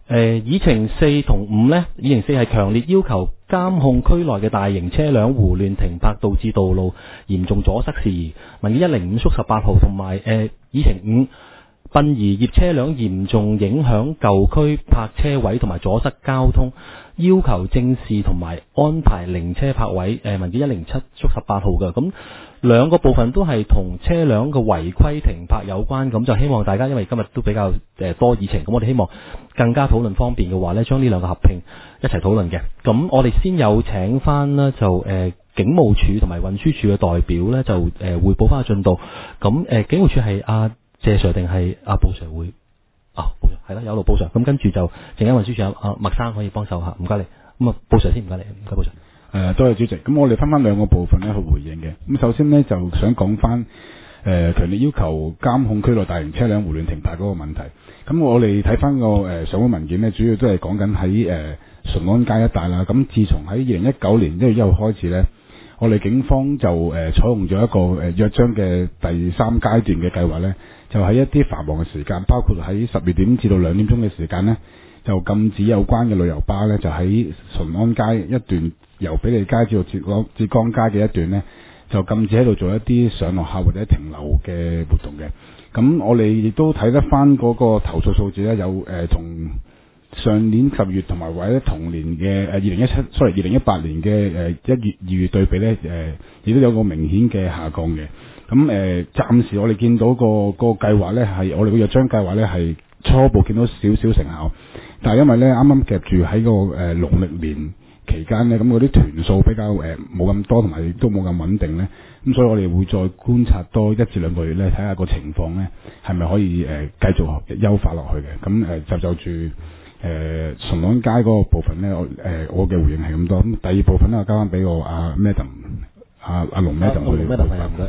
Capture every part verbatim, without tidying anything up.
誒，議程四同五呢，議程四係強烈要求監控區內嘅大型車輛胡亂停泊，導致道路嚴重阻塞事宜。民建一零五縮十八號同埋誒議程五，殯儀業車輛嚴重影響舊區泊車位同埋阻塞交通，要求正視同埋安排零車泊位。誒，民建一零七縮十八號嘅，咁兩個部分都係同車輛嘅違規停泊有關，咁就希望大家，因為今日都比較誒多議程，咁我哋希望更加討論方便嘅話呢，將呢兩個合併一齊討論嘅。咁我哋先有請翻呢，就誒、呃、警務處同埋運輸署嘅代表呢，就誒、呃、匯報翻個進度。咁誒、呃、警務處係阿謝 Sir 定係阿布 Sir 會？啊，布 Sir 係啦，有路布 Sir。咁跟住就陣間運輸署阿阿麥生可以幫手嚇，唔該你。咁啊，布 Sir 先，唔該你，唔該布 Sir。 誒，多謝主席。咁我哋分翻兩個部分咧去回應嘅。咁首先呢，就想講翻誒強烈要求監控區內大型車輛胡亂停泊嗰個問題。咁我哋睇翻個誒上會文件呢，主要都係講緊喺誒順安街一帶啦。咁自從喺二零一九年一月一號開始呢，我哋警方就誒、呃、採用咗一個誒、呃、約章嘅第三階段嘅計劃呢，就喺一啲繁忙嘅時間，包括喺十二點至到兩點鐘嘅時間呢，就禁止有關嘅旅遊巴呢，就喺順安街一段由比利街至到浙江浙江街嘅一段呢，就禁止喺度做一啲上落客或者停留嘅活動嘅。咁我哋亦都睇得翻嗰個投訴數字呢，有誒同、呃、上年十月同埋或者同年嘅誒二零一七，sorry 二零一八年嘅誒一月二月對比呢，誒亦都有個明顯嘅下降嘅。咁誒暫時我哋見到個個計劃呢，係我哋個約章計劃呢，係初步見到少少成效，但係因為呢啱啱夾住喺個誒、呃、農曆年期間呢，咁嗰啲團數比較誒冇咁多，同埋亦都冇咁穩定呢。咁所以我哋會再觀察多一至兩個月呢，睇下個情況呢係咪可以誒、呃、繼續優化落去嘅。咁誒、呃、就就住誒順安街嗰個部分呢，我誒、呃、我嘅回應係咁多。咁第二部分呢，我交翻俾我阿 Madam 阿阿龍 Madam 去回答。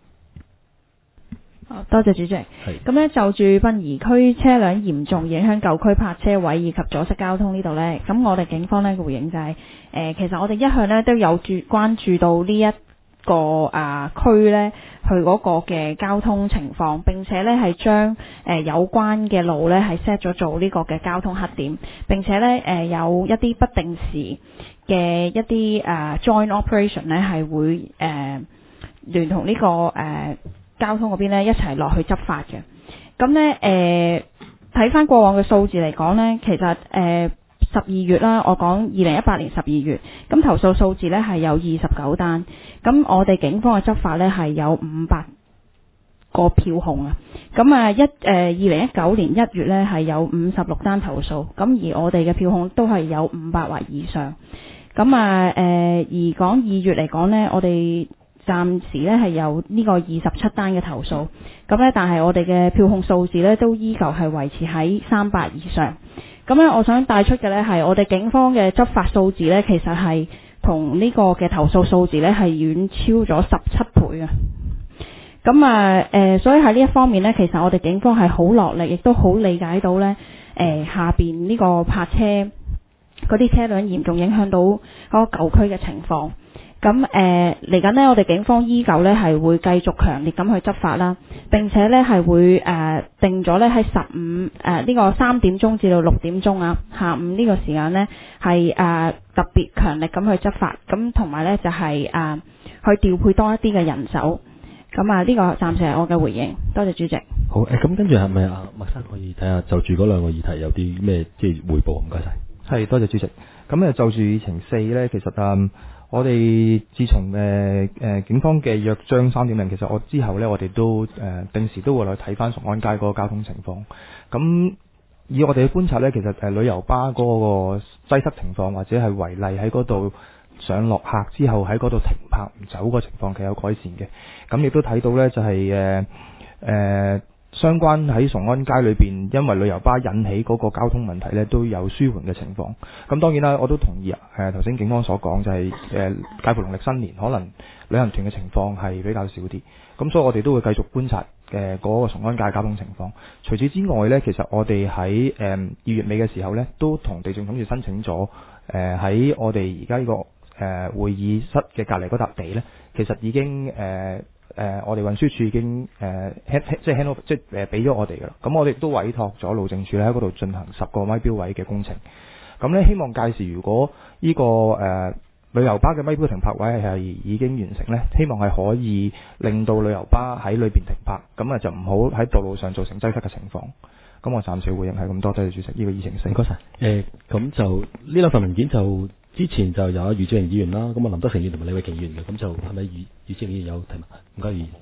多謝主席。咁呢就住殯儀區車輛嚴重影響舊區泊車位以及阻塞交通呢度呢，咁我哋警方呢嘅回應就係、是、誒、呃，其實我哋一向呢都有注關注到呢一個啊區呢，佢嗰個嘅交通情況，並且呢係將誒有關嘅路呢係 set 咗做呢個嘅交通黑點，並且呢誒、呃、有一啲不定時嘅一啲誒、呃、joint operation 呢係會誒、呃、聯同呢、這個誒。呃交通嗰邊咧一齊落去執法嘅，咁咧誒睇翻過往嘅數字嚟講咧，其實誒十二月啦，我講二零一八年十二月，咁投訴數字咧係有二十九單，咁我哋警方嘅執法咧係有五百個票控啊，咁啊一誒二零一九年一月咧係有五十六單投訴，咁而我哋嘅票控都係有五百或以上，咁啊誒而講二月嚟講咧，我哋暫時咧係有呢個二十七單嘅投訴，咁咧但係我哋嘅票控數字咧都依舊係維持喺三百以上。咁咧我想帶出嘅咧係我哋警方嘅執法數字咧，其實係同呢個嘅投訴數字咧係遠超咗十七倍啊！咁啊誒，所以喺呢一方面咧，其實我哋警方係好落力，亦都好理解到咧誒、呃、下邊呢個泊車嗰啲車輛嚴重影響到嗰個舊區嘅情況。咁誒嚟緊呢，我哋警方依舊咧係會繼續強烈咁去執法啦，並且咧係會誒、呃、定咗咧喺十五誒呢個三點鐘至到六點鐘啊，下午呢個時間咧係誒特別強力咁去執法，咁同埋咧就係、是、誒、呃、去調配多一啲嘅人手。咁啊呢個暫時係我嘅回應，多謝主席。 好誒，咁跟住係咪阿麥生可以睇下就住嗰兩個議題有啲咩即係彙報？唔該晒。 係，多謝主席。咁誒就住議程四咧，其實誒。我哋自從誒誒、呃、警方嘅約章三點零，其實我之後咧，我哋都誒、呃、定時都會去睇翻崇安街嗰個交通情況。咁以我哋嘅觀察咧，其實誒、呃、旅遊巴嗰個擠塞情況，或者係違例喺嗰度上落客之後喺嗰度停泊唔走個情況，其實有改善嘅。咁亦都睇到咧，就係誒誒相關喺崇安街裏邊，因為旅遊巴引起嗰個交通問題咧，都有舒緩嘅情況。咁當然啦，我都同意啊。誒頭先警方所講就係、是、誒、呃、介乎農曆新年，可能旅行團嘅情況係比較少啲。咁所以我哋都會繼續觀察誒嗰、呃那個崇安街交通情況。除此之外咧，其實我哋喺誒二月尾嘅時候咧，都同地政總署申請咗誒喺我哋而家呢個誒、呃、會議室嘅隔離嗰笪地咧，其實已經誒。呃誒我哋運輸署已經誒 hand 即係 hand over 即係誒俾咗我哋㗎啦。咁我哋亦都委託咗路政署咧喺嗰度進行十個咪標位嘅工程。咁咧希望屆時如果呢、這個誒、呃、旅遊巴嘅咪標停泊位係已經完成咧，希望係可以令到旅遊巴喺裏邊停泊，咁啊就唔好喺道路上造成擠塞嘅情況。咁我暫時回應係咁多，多謝主席。呢、這個議程四， 唔該晒。誒咁就呢兩份文件就之前就有余志榮議員啦，咁啊林德成議員同埋李慧瓊議員嘅，咁就係咪余余志榮議員有提問？唔該，議員。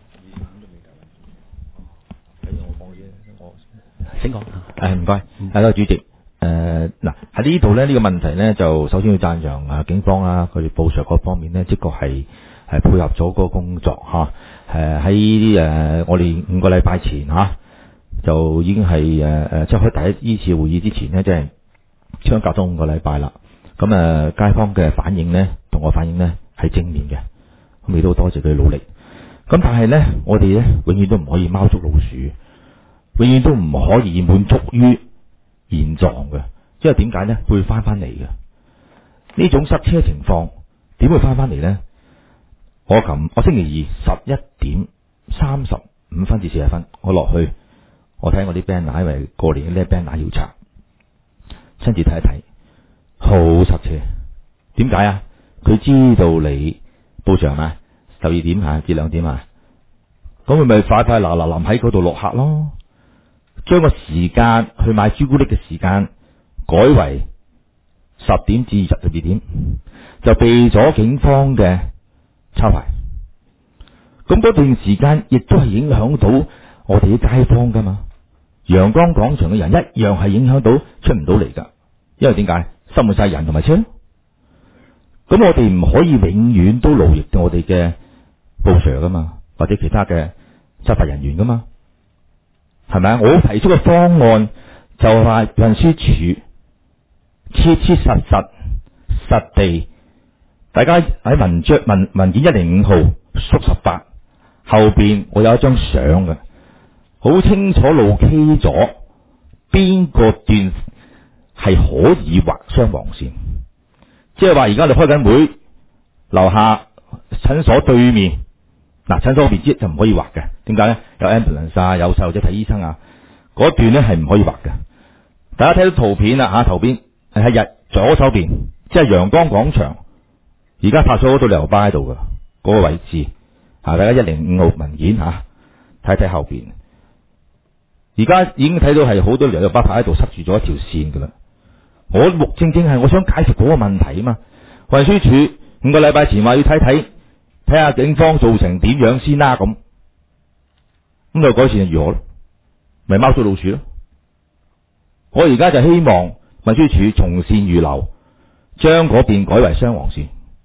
我講嘢，我請講。 誒唔該，係啦，主席。誒嗱喺呢度咧，呢、這個問題咧就首先要讚揚啊警方啦，佢哋報償嗰方面咧，的確係係配合咗嗰個工作嚇。誒喺誒我哋五個禮拜前嚇、啊、就已經係誒誒即係開第一依次會議之前咧，即係相隔咗五個禮拜啦。咁誒、呃、街坊嘅反應咧，同我反應咧係正面嘅，咁亦都多謝佢努力。咁但係咧，我哋咧永遠都唔可以貓捉老鼠，永遠都唔可以滿足於現狀嘅，因為點解咧？會翻翻嚟嘅呢種塞車情況，點會翻翻嚟咧？我琴我星期二十一點三十五分至四十分，我落去我睇我啲 banner，因為過年呢啲 banner 要拆，親自睇一睇，好塞車。點解啊？佢知道你報場啊，十二點啊至兩點啊，咁佢咪快快嗱嗱臨喺嗰度落客咯。將個時間去買朱古力嘅時間改為十點至十二點，就避咗警方嘅抄牌。咁嗰段時間亦都係影響到我哋啲街坊噶嘛。陽光廣場嘅人一樣係影響到出唔到嚟噶，因為點解？塞滿晒人同埋車。咁我哋唔可以永遠都勞役我哋嘅報社噶嘛，或者其他嘅執法人員噶嘛。係咪啊？我提出嘅方案就係運輸署切切實實實地，大家喺文章文文件一零五號縮十八後邊，我有一張相嘅，好清楚路 K 咗邊個段係可以畫雙黃線，即係話而家你開緊會，樓下診所對面。嗱，診所嗰邊就唔可以畫嘅，點解咧？有 ambulance 啊，有細路仔睇醫生啊，嗰段咧係唔可以畫嘅。大家睇到圖片啦嚇，圖片係喺日左手邊，即係陽光廣場。而家拍咗好多旅遊巴喺度嘅嗰個位置嚇，大家一零五號文件嚇，睇睇後邊。而家已經睇到係好多旅遊巴牌喺度塞住咗一條線㗎啦。我目正正係我想解決嗰個問題啊嘛。運輸署五個禮拜前話要睇睇。睇下警方做成點樣先啦，咁咁就改善就如何咯？咪貓捉老鼠咯！我而家就希望運輸署從善如流，將嗰邊改為雙黃線。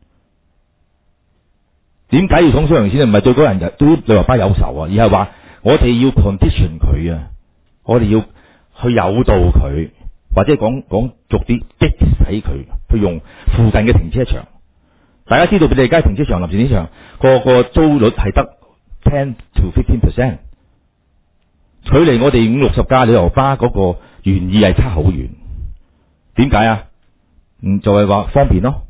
點解要從雙黃線？唔係對嗰人對旅遊巴有仇啊，而係話我哋要 condition 佢啊，我哋要去誘導佢，或者講講逐啲激使佢去用附近嘅停車場。大家知道，庇利街停車場、臨時停車場個個租率係得 ten to fifteen percent， 距離我哋五六十架旅遊巴嗰個原意係差好遠。點解啊？嗯，就係、是、話方便咯。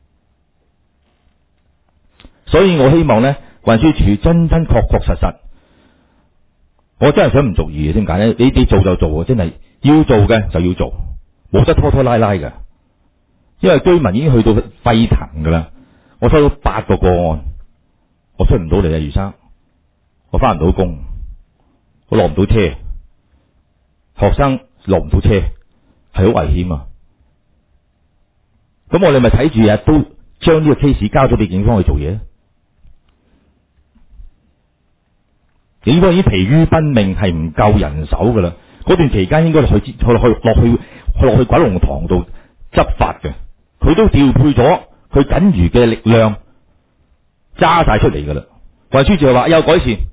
所以我希望咧，運輸署真真確確實實，我真係想唔俗意嘅。點解咧？你哋做就做，真係要做嘅就要做，冇得拖拖拉拉嘅。因為居民已經去到沸騰噶啦。我收到八個個案，我出唔到嚟啊，余生，我翻唔到工，我落唔到車，學生落唔到車，係好危險啊！咁我哋咪睇住日都將呢個 case 交咗俾警方去做嘢。警方已經疲於奔命，係唔夠人手噶啦。嗰段期間應該去去去落去落去落去鬼龍塘度執法嘅，佢都調配咗佢僅餘嘅力量揸晒出嚟噶啦。運輸署就話有改善，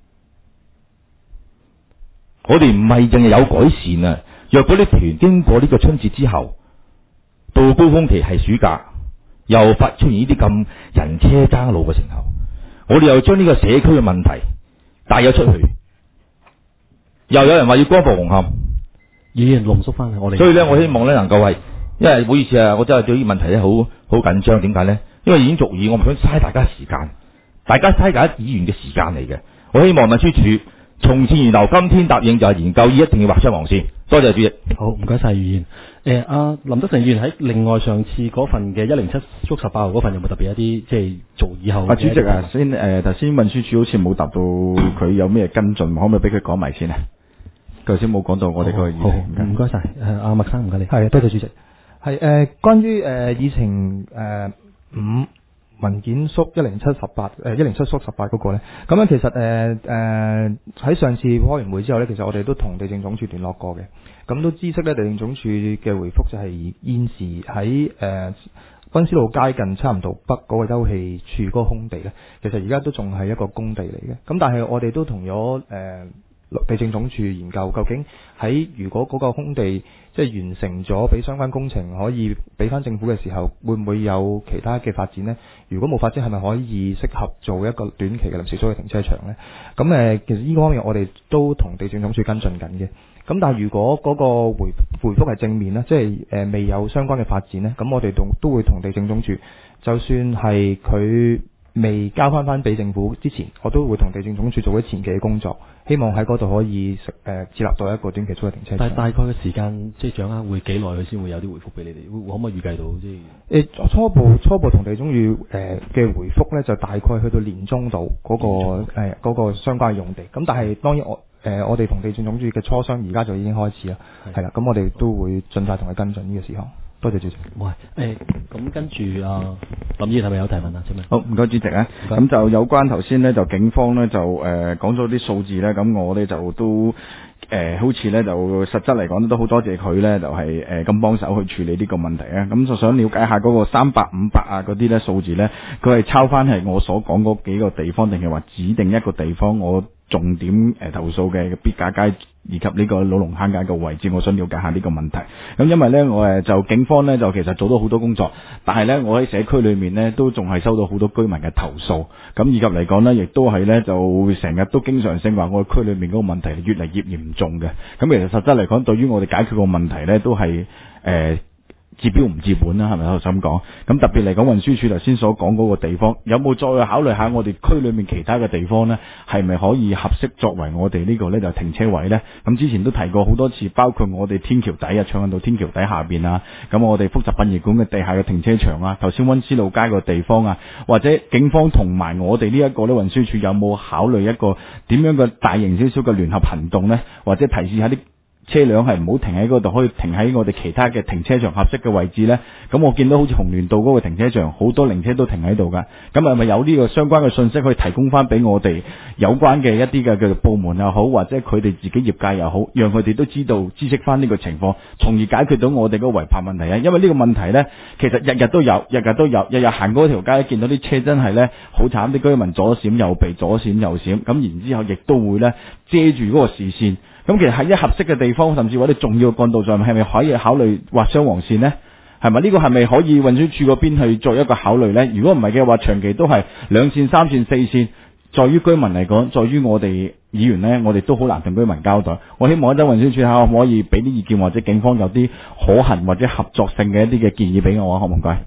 我哋唔係淨係有改善啊！若果啲團經過呢個春節之後，到高峰期係暑假，又發出現呢啲咁人車爭路嘅情況，我哋又將呢個社區嘅問題帶咗出去，又有人話要光復紅磡， 議員濃縮翻我哋。 所以咧，我希望咧能夠係，因為唔好意思啊，我真係對呢個問題咧好好緊張。點解咧？因為已經足以，我唔想嘥大家時間， 大家嘥緊議員嘅時間嚟嘅。我希望運輸署從善如流，今天答應就係研究一定要劃雙黃線。多謝主席。 好，唔該晒，議員。誒，阿林德成議員喺另外上次嗰份嘅一零七縮十八號嗰份有冇特別一啲即係做以後？ 啊，主席啊，先誒頭先運輸署好似冇答到佢有咩跟進，可唔可以俾佢講埋先啊？頭先冇講到我哋個議題。 好，唔該晒。誒，阿麥生唔該你。 係，多謝主席。係誒、呃，關於誒、呃、議程誒五文件縮一零七十八誒一零七縮十八嗰個咧，咁樣其實誒誒喺上次開完會之後咧，其實我哋都同地政總署聯絡過嘅，咁都知悉咧地政總署嘅回覆就係現時喺誒溫思路街近差唔多北嗰個休憩處嗰個空地咧，其實而家都仲係一個工地嚟嘅，咁但係我哋都同咗誒。呃地政總署研究究竟喺如果嗰個空地即係完成咗，俾相關工程可以俾翻政府嘅時候，會唔會有其他嘅發展呢？如果冇發展，係咪可以適合做一個短期嘅臨時租嘅停車場呢？咁誒，其實呢個方面我哋都同地政總署跟進緊嘅。咁但係如果嗰個回回覆係正面呢，即係誒未有相關嘅發展呢，咁我哋都都會同地政總署，就算係佢未交翻翻俾政府之前，我都會同地政總署做啲前期嘅工作，希望喺嗰度可以誒、呃、設立到一個短期租嘅停車場。 但係大概嘅時間即係掌握會幾耐佢先會有啲回覆俾你哋？會可唔可以預計到即係？誒、 呃、初步初步同地政總署誒嘅回覆咧，就大概去到年中度嗰、那個誒嗰、呃那個相關嘅用地。咁但係當然我誒、呃、我哋同地政總署嘅磋商而家就已經開始啦，係啦。咁我哋都會盡快同佢跟進呢個事項。多謝主席。 喂，誒，咁跟住啊，林議員係咪有提問啊？請問。 好，唔該主席啊。咁就有關頭先呢，就警方呢，就誒講咗啲數字呢。咁我呢，就都誒、呃、好似呢，就實質嚟講都好多謝佢呢，就係誒咁幫手去處理呢個問題啊。咁就想了解下嗰個三百五百啊嗰啲呢數字呢，佢係抄翻係我所講嗰幾個地方，定係話指定一個地方我重點誒投訴嘅必架街以及呢個老龍坑街嘅位置，我想了解下呢個問題。咁因為呢，我誒就警方呢，就其實做到好多工作，但係呢，我喺社區裏面呢，都仲係收到好多居民嘅投訴。咁以及嚟講呢，亦都係呢，就成日都經常性話我區裏面嗰個問題越嚟越嚴重嘅。咁其實實質嚟講，對於我哋解決個問題呢，都係誒。呃治標唔治本啦，係咪我咁講？咁特別嚟講，運輸署頭先所講嗰個地方，有冇再考慮下我哋區裏面其他嘅地方呢？係咪可以合適作為我哋呢個呢就停車位呢？咁之前都提過好多次，包括我哋天橋底啊，長運道天橋底下邊啊，咁我哋複雜殯儀館嘅地下嘅停車場啊，頭先溫思路街個地方啊，或者警方同埋我哋呢一個呢運輸署有冇考慮一個點樣嘅大型少少嘅聯合行動呢？或者提示下啲車輛係唔好停喺嗰度，可以停喺我哋其他嘅停車場合適嘅位置呢。咁我見到好似紅聯道嗰個停車場，好多靈車都停喺度噶。咁係咪有呢個相關嘅信息可以提供翻俾我哋有關嘅一啲嘅叫做部門又好，或者佢哋自己業界又好，讓佢哋都知道知悉翻呢個情況，從而解決到我哋嗰個違泊問題啊！因為呢個問題呢，其實日日都有，日日都有，日日行嗰條街見到啲車真係呢好慘，啲居民左閃右避，左閃右閃，咁然之後亦都會呢遮住嗰個視線。咁其實喺一合適嘅地方，甚至或者重要嘅幹道上，係咪可以考慮劃雙黃線呢？係咪呢個係咪可以運輸署嗰邊去做一個考慮呢？如果唔係嘅話，長期都係兩線、三線、四線，在於居民嚟講，在於我哋議員呢，我哋都好難同居民交代。我希望一陣運輸署可唔可以俾啲意見，或者警方有啲可行或者合作性嘅一啲嘅建議俾我啊？可唔該？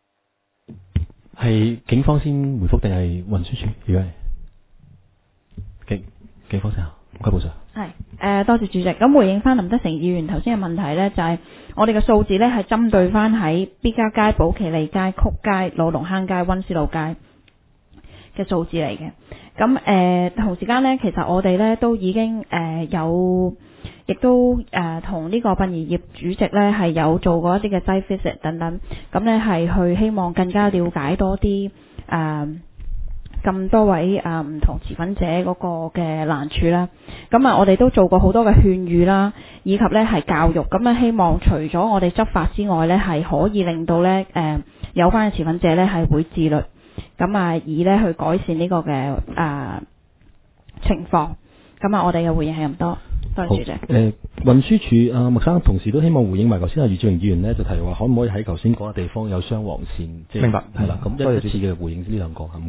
係警方先回覆定係運輸署？如果係警警方先啊？唔該，部長。 係誒、呃，多謝主席。咁回應翻林德成議員頭先嘅問題呢，就係、是、我哋嘅數字呢係針對翻喺必嘉街、寶其利街、曲街、老龍坑街、溫思路街嘅數字嚟嘅。咁誒、呃、同時間呢，其實我哋呢都已經誒、呃、有，亦都誒同呢個殯儀業主席呢係有做過一啲嘅 site visit 等等。咁呢係去希望更加了解多啲誒。呃咁多位誒唔同持份者嗰個嘅難處啦，咁啊我哋都做過好多嘅勸喻啦，以及咧係教育，咁啊希望除咗我哋執法之外咧，係可以令到咧誒有關嘅持份者咧係會自律，咁啊以咧去改善呢個嘅誒情況。咁啊我哋嘅回應係咁多，多謝主席。 誒運輸署啊麥生同時都希望回應埋頭先阿余志榮議員咧就提話，可唔可以喺頭先嗰個地方有雙黃線？即係、 明白， 係啦。咁一次嘅回應呢兩個，唔該晒。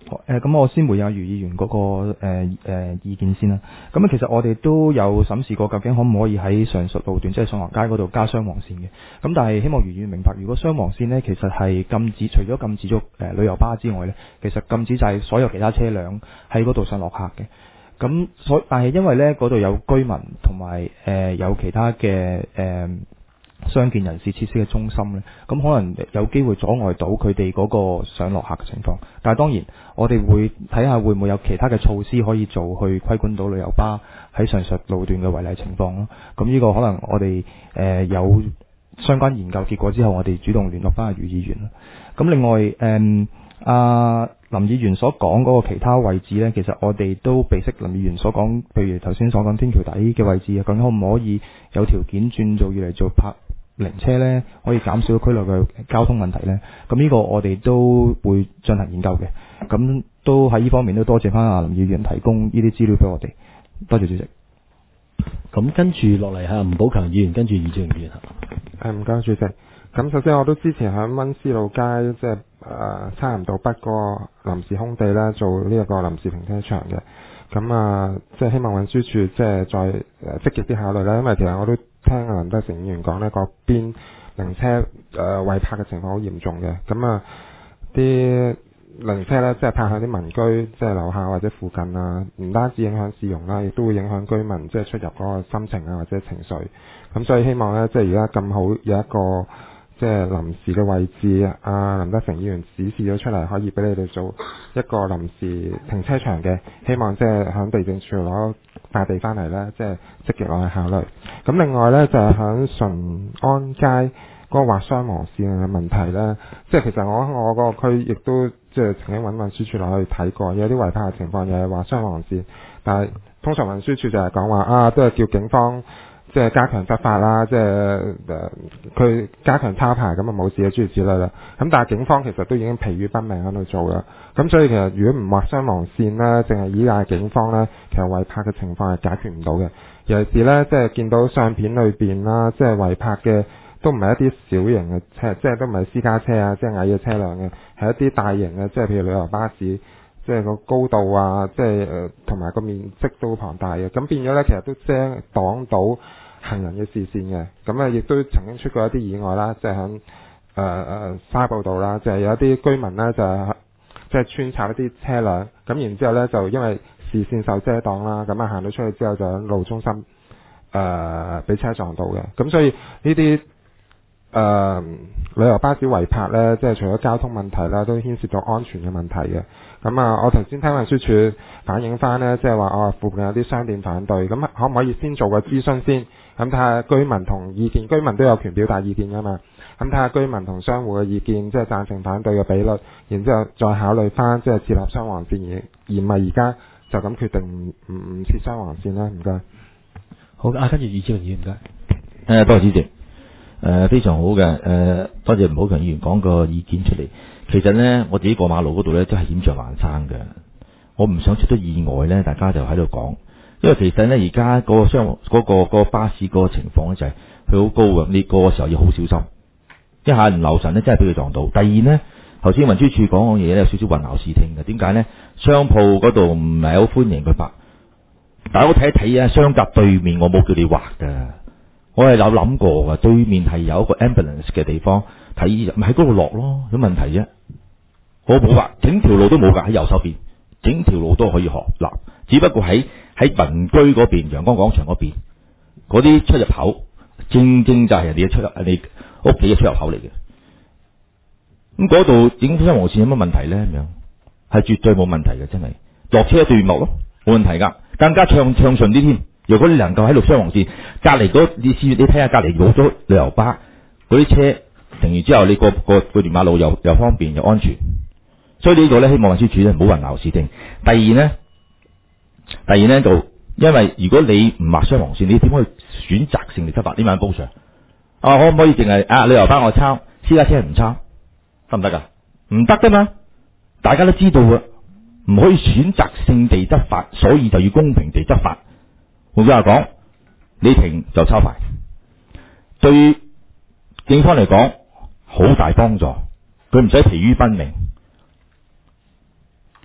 誒咁、呃、我先回應下余議員嗰、那個誒誒、呃呃、意見先啦。咁啊，其實我哋都有審視過，究竟可唔可以喺上述路段，即係上行街嗰度加雙黃線嘅。咁但係希望余議員明白，如果雙黃線呢，其實係禁止，除咗禁止咗誒、呃、旅遊巴之外呢，其實禁止就係所有其他車輛喺嗰度上落客嘅。咁所但係因為呢嗰度有居民同埋誒有其他嘅誒。呃傷健人士設施嘅中心呢，咁可能有機會阻礙到佢哋嗰個上落客嘅情況。但係當然，我哋會睇下會唔會有其他嘅措施可以做，去規管到旅遊巴喺上述路段嘅違例情況咯。咁呢個可能我哋誒、呃、有相關研究結果之後，我哋主動聯絡翻阿余議員啦。咁另外誒阿、呃、林議員所講嗰個其他位置呢，其實我哋都備悉林議員所講，譬如頭先所講天橋底嘅位置啊，究竟可唔可以有條件轉做要嚟做泊零車呢，可以減少區內嘅交通問題呢？咁呢個我哋都會進行研究嘅。咁都喺呢方面都多謝翻阿林議員提供呢啲資料俾我哋。多謝主席。 咁跟住落嚟係吳寶強議員，跟住余志榮議員。 係唔該主席。咁首先我都支持喺溫思路街即係誒差唔多北嗰個臨時空地咧做呢一個臨時停車場嘅。咁啊，即係希望運輸署即係再誒積極啲考慮啦，因為其實我都聽阿林德成議員講呢嗰邊零車誒違泊嘅情況好嚴重嘅。咁啊，啲零車咧即係泊喺啲民居即係樓下或者附近啊，唔單止影響市容啦，亦都會影響居民即係出入嗰個心情啊或者情緒。咁所以希望咧即係而家咁好有一個即係臨時嘅位置，阿林德成議員指示咗出嚟，可以俾你哋做一個臨時停車場嘅。希望即係響地政處攞塊地翻嚟咧，即係積極落去考慮。咁另外咧就係響順安街嗰個劃雙黃線嘅問題咧，即係其實我我嗰個區亦都即係曾經揾運輸署落去睇過，有啲違泊嘅情況又係劃雙黃線，但係通常運輸署就係講話啊，都係叫警方即係加強執法啦，即係誒佢加強抄牌咁啊冇事嘅諸如此類啦。咁但係警方其實都已經疲於奔命喺度做啦。咁所以其實如果唔劃雙黃線咧，淨係依賴警方咧，其實違泊嘅情況係解決唔到嘅。尤其是咧，即係見到相片裏邊啦，即係違泊嘅都唔係一啲小型嘅車，即係都唔係私家車啊，即係矮嘅車輛嘅，係一啲大型嘅，即係譬如旅遊巴士，即係個高度啊，即係誒同埋個面積都好龐大嘅。咁變咗咧，其實都遮擋到行人嘅視線嘅。咁啊，亦都曾經出過一啲意外啦，即係響誒誒沙埔道啦，就係有一啲居民咧就係即係穿插一啲車輛，咁然之後咧就因為視線受遮擋啦，咁啊行到出去之後就喺路中心誒俾車撞到嘅。咁所以呢啲誒旅遊巴士違泊咧，即係除咗交通問題啦，都牽涉到安全嘅問題嘅。咁啊，我頭先聽運輸署反映翻咧，即係話我附近有啲商店反對，咁可唔可以先做個諮詢先？咁睇下居民同意見，居民都有權表達意見噶嘛。咁睇下居民同商戶嘅意見，即係贊成反對嘅比率，然之後再考慮翻即係設立雙黃線，而而唔係而家就咁決定唔唔設雙黃線啦。唔該。 好，啊，跟住余志榮議員唔該。 誒，多謝主席。誒、呃，非常好嘅。誒、呃，多謝吳寶強議員講個意見出嚟。其實咧，我自己過馬路嗰度咧，都係險象環生嘅。我唔想出咗意外咧，大家就喺度講。因為其實咧，而家嗰個商嗰、嗰個、嗰個巴士嗰個情況咧，就係佢好高嘅，你過嘅時候要好小心。一下唔留神咧，真係俾佢撞到。第二咧，頭先運輸署講嘅嘢咧，有少少混淆視聽嘅。點解咧？商鋪嗰度唔係好歡迎佢泊。大家睇一睇啊，相隔對面我冇叫你劃㗎。我係有諗過㗎，對面係有一個 ambulance 嘅地方，睇咪喺嗰度落咯，有問題啫。我冇話整條路都冇㗎，喺右手邊，整條路都可以學嗱，只不過喺喺民居嗰邊，陽光廣場嗰邊嗰啲出入口，正正就係人哋嘅出入，你屋企嘅出入口嚟嘅。咁嗰度整雙黃線有乜問題咧？咁樣係絕對冇問題嘅，真係落車對落咯，冇問題㗎，更加暢暢順啲添。如果你能夠喺度雙黃線隔離嗰，你試你睇下隔離冇咗旅遊巴嗰啲車停完之後，你過過過條馬路又又方便又安全。所以呢個咧，希望運輸署咧唔好混淆視聽。第二咧，第二咧就因為如果你唔劃雙黃線，你點可以選擇性地執法？呢晚高 Sir 啊，可唔可以淨係啊旅遊巴我抄，私家車唔抄，得唔得㗎？唔得㗎嘛，大家都知道㗎，唔可以選擇性地執法，所以就要公平地執法。換句話講，你停就抄牌，對警方嚟講好大幫助，佢唔使疲於奔命。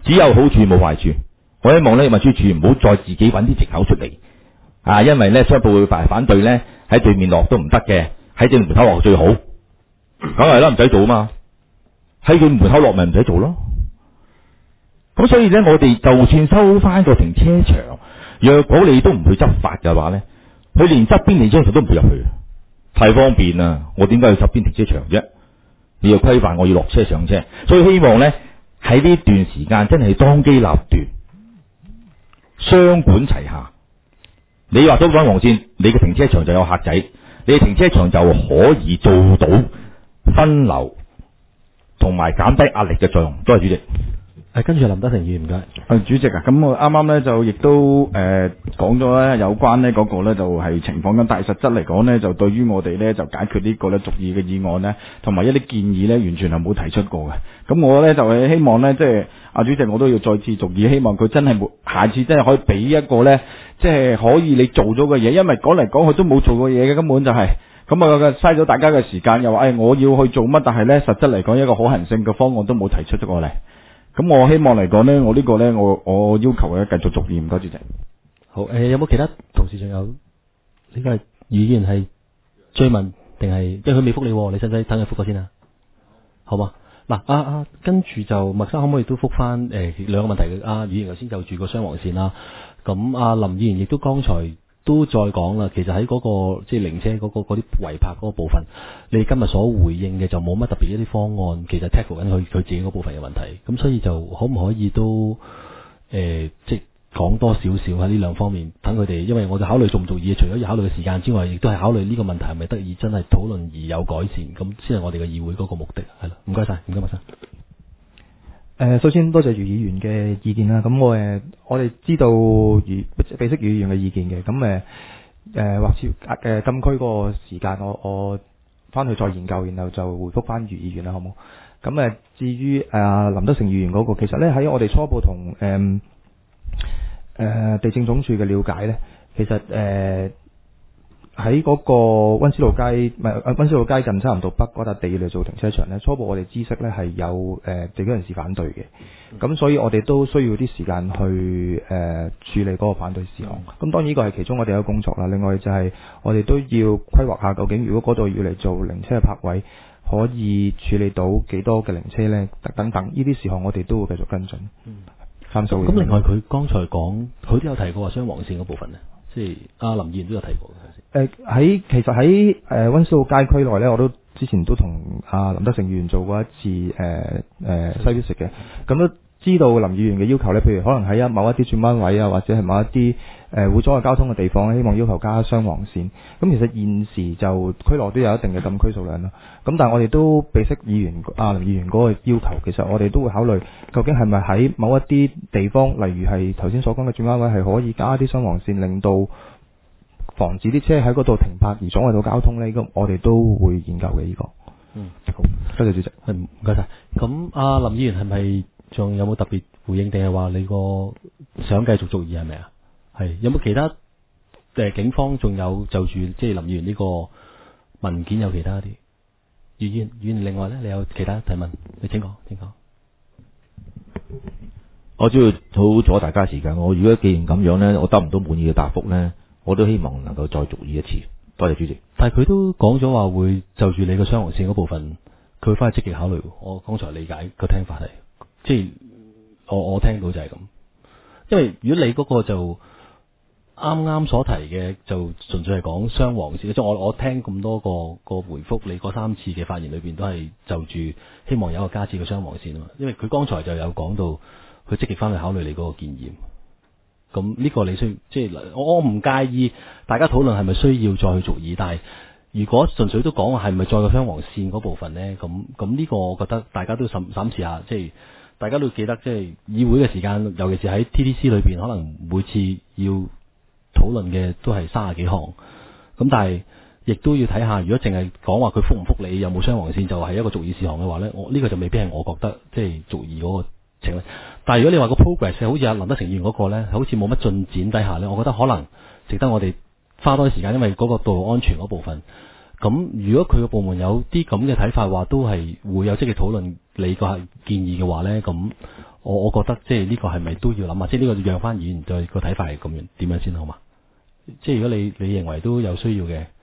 只有好處冇壞處。我希望咧運輸署唔好再自己揾啲藉口出嚟啊，因為咧商鋪會反反對咧喺對面落都唔得嘅，喺正門口落最好，梗係啦，唔使做啊嘛，喺佢門口落咪唔使做咯。咁所以咧，我哋就算收翻個停車場，若果你都唔去執法嘅話咧，佢連側邊停車場都唔會入去，太方便啦！我點解要側邊停車場啫？你要規範我要落車上車，所以希望咧喺呢段時間真係當機立斷，雙管齊下。你話咗反黃線，你嘅停車場就有客仔，你嘅停車場就可以做到分流同埋減低壓力嘅作用。多謝主席。 誒，跟住林德成議員唔該。 誒，主席啊，咁我啱啱咧就亦都誒講咗咧有關呢嗰個咧就係情況咁，但係實質嚟講咧就對於我哋咧就解決呢個咧續議嘅議案咧，同埋一啲建議咧完全係冇提出過嘅。咁我咧就係希望咧即係阿主席我都要再次續議，希望佢真係冇下次真係可以俾一個咧即係可以你做咗嘅嘢，因為講嚟講去都冇做過嘢嘅，根本就係咁啊嘥咗大家嘅時間，又話誒我要去做乜，但係咧實質嚟講一個可行性嘅方案都冇提出咗過嚟。咁我希望嚟講呢，我呢個呢，我我要求咧繼續續議，唔該主席。 好，誒、呃、有冇其他同事仲有？呢個係議員係追問定係，因為佢未覆你，你使唔使等佢覆過先啊？好嘛？嗱，啊啊，跟住就麥生可唔可以都覆翻誒兩個問題嘅？啊，議員頭先就住個雙黃線啦。咁啊，林議員亦都剛才都再講啦，其實喺嗰、嗰個即係零車嗰、嗰個嗰啲違泊嗰個部分，你今日所回應嘅就冇乜特別一啲方案，其實 tackle 緊佢佢自己嗰部分嘅問題，咁所以就可唔可以都誒、呃、即係講多少少喺呢兩方面，等佢哋，因為我哋考慮做唔做嘢，除咗要考慮嘅時間之外，亦都係考慮呢個問題係咪得以真係討論而有改善，咁先係我哋嘅議會嗰個目的，係啦，唔該晒，唔該麥生。 誒，首先多謝余議員嘅意見啦。咁我誒，我哋知道余備悉余議員嘅意見嘅。咁誒誒，或者誒禁區嗰個時間，我我翻去再研究，然後就回覆翻余議員啦，好冇？咁誒，至於誒林德成議員嗰個，其實咧喺我哋初步同誒誒地政總署嘅了解咧，其實誒喺嗰個溫思路街唔係溫思路街近差唔多北嗰笪地嚟做停車場咧，初步我哋知悉咧係有誒地區人士反對嘅，咁所以我哋都需要啲時間去誒、呃、處理嗰個反對事項。咁當然呢個係其中我哋一個工作啦。另外就係我哋都要規劃下究竟如果嗰度要嚟做零車嘅泊位，可以處理到幾多嘅零車咧？等等呢啲事項我哋都會繼續跟進。嗯，參數。 咁另外佢剛才講，佢都有提過話雙黃線嗰部分咧。即係阿林議員都有提過嘅。誒喺、呃、其實喺誒溫思路街區內咧，我都之前都同阿林德成議員做過一次誒誒、呃、西邊食嘅，咁都知道林議員嘅要求咧，譬如可能喺一某一啲轉彎位啊，或者係某一啲誒、呃、會阻礙交通嘅地方咧，希望要求加雙黃線。咁其實現時就區內都有一定嘅禁區數量啦。咁但係我哋都備悉議員阿林議員嗰個要求，其實我哋都會考慮究竟係咪喺某一啲地方，例如係頭先所講嘅轉彎位，係可以加啲雙黃線，令到防止啲車喺嗰度停泊而阻礙到交通呢？咁我哋都會研究嘅呢、這個。 嗯，好，多謝主席。係唔該晒。咁阿林議員係咪仲有冇特別回應，定係話你個想繼續續議係咪啊？係有冇其他誒、呃、警方仲有就住即係林議員呢個文件有其他啲？議員，議員另外咧，你有其他提問？你請講，請講。 我主要好阻大家時間。我如果既然咁樣咧，我得唔到滿意嘅答覆咧，我都希望能夠再續議一次。多謝主席。 但係佢都講咗話會就住你個雙黃線嗰部分，佢會翻去積極考慮。我剛才理解個聽法係，即係我我聽到就係咁。因為如果你嗰個就啱啱所提嘅，就純粹係講雙黃線，即係我我聽咁多個個回覆，你嗰三次嘅發言裏邊都係就住希望有一個加設嘅雙黃線啊嘛。因為佢剛才就有講到，佢積極翻去考慮你嗰個建議。咁呢個你需要即係我我唔介意大家討論係咪需要再去續議，但係如果純粹都講係咪再個雙黃線嗰部分呢？咁咁呢個我覺得大家都審審視下，即係大家都記得，即係議會嘅時間，尤其是喺 T D C 裏邊，可能每次要討論嘅都係三十幾項，咁但係亦都要睇下，如果淨係講話佢覆唔覆你有冇雙黃線，就係一個續議事項嘅話呢，我呢、這個就未必係我覺得即係續議嗰個情況。但係如果你話個 progress 好似阿林德成議員嗰個呢，好似冇乜進展底下呢，我覺得可能值得我哋花多啲時間，因為嗰個道路安全嗰部分。咁如果佢個部門有啲咁嘅睇法話，都係會有積極討論， 你個建議嘅話咧，咁我我覺得即係呢個係咪都要諗下，即係呢個讓翻議員對個睇法係咁樣點樣先好嘛？即係如果你你認為都有需要嘅，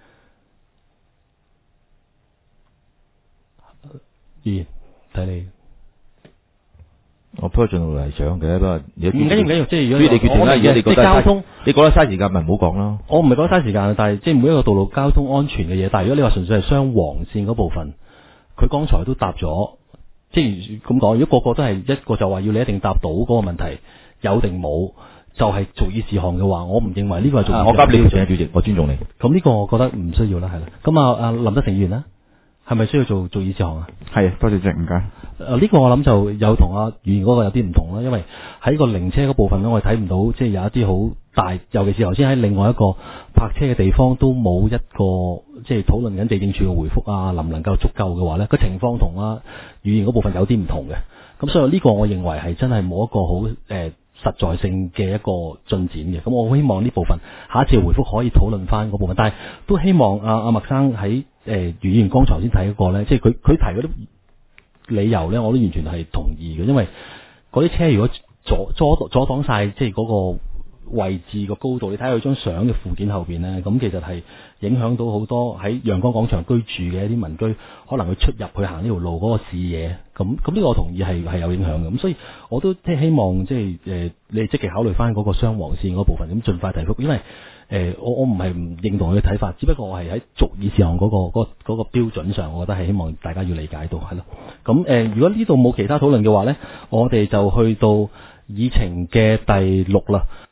議員睇你。 我不過盡量嚟想嘅，不過唔緊要唔緊要，即係如果你決定啦，而家你覺得交通， 你覺得嘥時間咪唔好講咯。 我唔係覺得嘥時間，但係即係每一個道路交通安全嘅嘢。但係如果你話純粹係雙黃線嗰部分，佢剛才都答咗，即係咁講。如果個個都係一個就話要你一定答到嗰個問題有定冇，就係做議事項嘅話，我唔認為呢個係做議事項。 我交俾你條線，主席，我尊重你。 咁呢個我覺得唔需要啦，係啦。咁啊啊林德成議員咧，係咪需要做做議事項啊？ 係，多謝主席，唔該。 誒呢個我諗就有同阿議員嗰個有啲唔同啦，因為喺個零車嗰部分咧，我哋睇唔到即係有一啲好大，尤其是頭先喺另外一個泊車嘅地方都冇一個即係討論緊地政處嘅回覆啊，能唔能夠足夠嘅話咧，個情況同啊議員嗰部分有啲唔同嘅。咁所以呢個我認為係真係冇一個好誒、呃、實在性嘅一個進展嘅。咁我好希望呢部分下一次回覆可以討論翻嗰部分，但係都希望阿阿麥生喺誒議員剛才先睇嗰個咧，即係佢佢提嗰啲理由咧，我都完全係同意嘅，因為嗰啲車如果阻阻阻擋晒即係嗰個位置個高度，你睇下佢張相嘅附件後邊咧，咁其實係影響到好多喺陽光廣場居住嘅一啲民居，可能佢出入去行呢條路嗰個視野，咁咁呢個我同意係係有影響嘅。咁所以我都即係希望即係誒你哋積極考慮翻嗰個雙黃線嗰部分，咁盡快提覆，因為。誒、呃，我我唔係唔認同佢嘅睇法，只不過我係喺逐議事項嗰個嗰、嗰個嗰個標準上，我覺得係希望大家要理解到，係咯。咁誒、呃，如果呢度冇其他討論嘅話咧，我哋就去到議程嘅第六啦。